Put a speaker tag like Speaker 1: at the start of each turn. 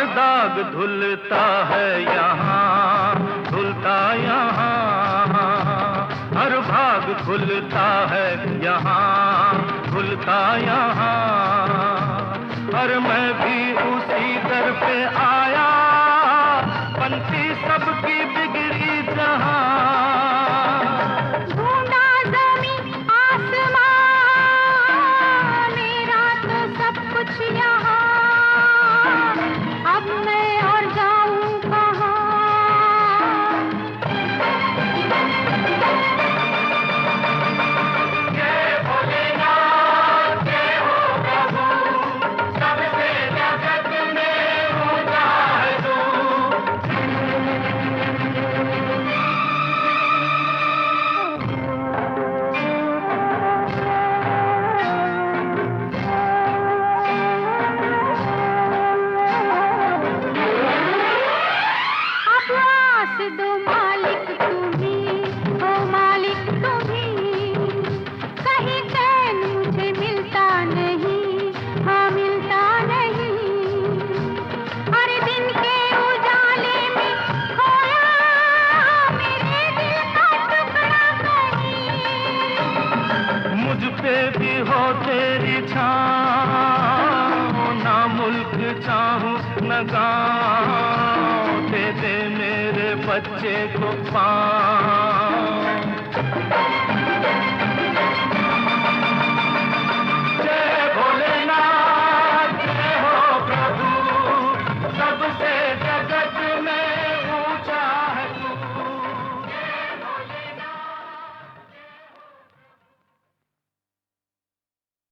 Speaker 1: दाग धुलता है यहाँ, धुलता यहाँ, हर भाग खुलता है यहाँ, खुलता यहाँ। और मैं भी उसी दर पे आया, बनती सबकी बिगड़ी जहाँ।
Speaker 2: ढूंढा ज़मीं आसमां, मेरा तो सब कुछ यहाँ, अब मैं और जाऊं कहाँ।
Speaker 1: जय भोलेनाथ, जय हो प्रभु, सबसे जगत में ऊंचा है तू।
Speaker 2: अब आस दो मालिक तुम्ही, ओ मालिक तुम्ही, कहीं चैन मुझे मिलता नहीं, हाँ मिलता नहीं। हर दिन के उजाले में खोया मेरे दिल का टुकड़ा कहीं।
Speaker 1: मुझ पे भी हो तेरी छाँव, ना मुल्क चाहूं न गाँव, दे दे मेरे बच्चे को पाँव।